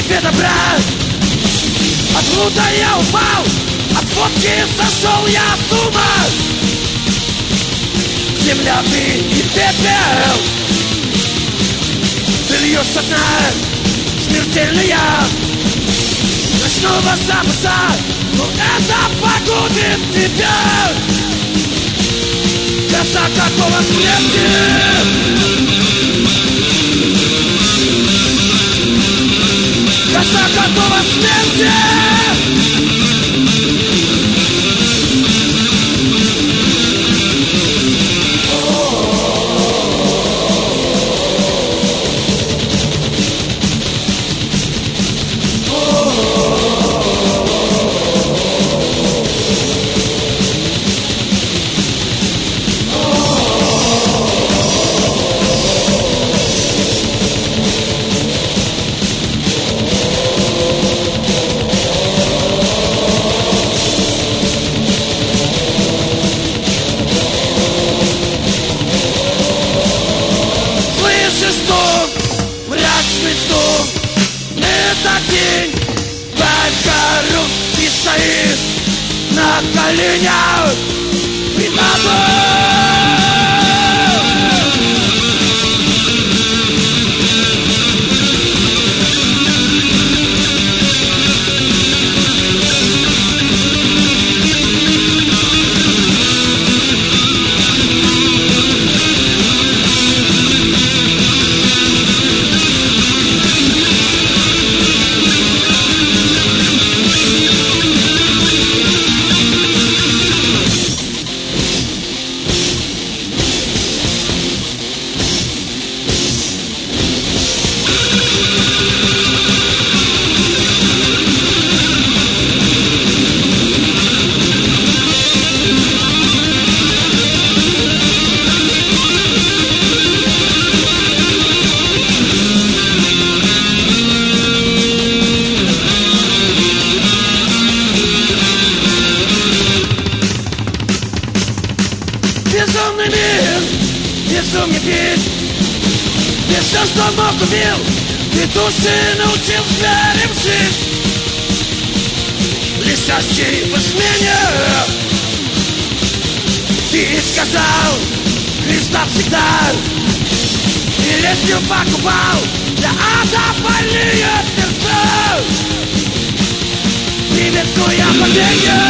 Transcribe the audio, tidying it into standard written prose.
тебе добра. От блуда я упал, от водки сошел я с ума. Земля, ты и пепел, ты льешь со дна смертельная ночного запаса, но это погубит тебя. Коса какого смерти, коса какого смерти. На коленях перед тобой. Безумный мир, безумный бит, ты все, что мог, убил, ты души научил зверем жить, лежащий в измене. Ты сказал, Христа всегда, и лестью покупал для ада больные сердца. Приветствуя падение,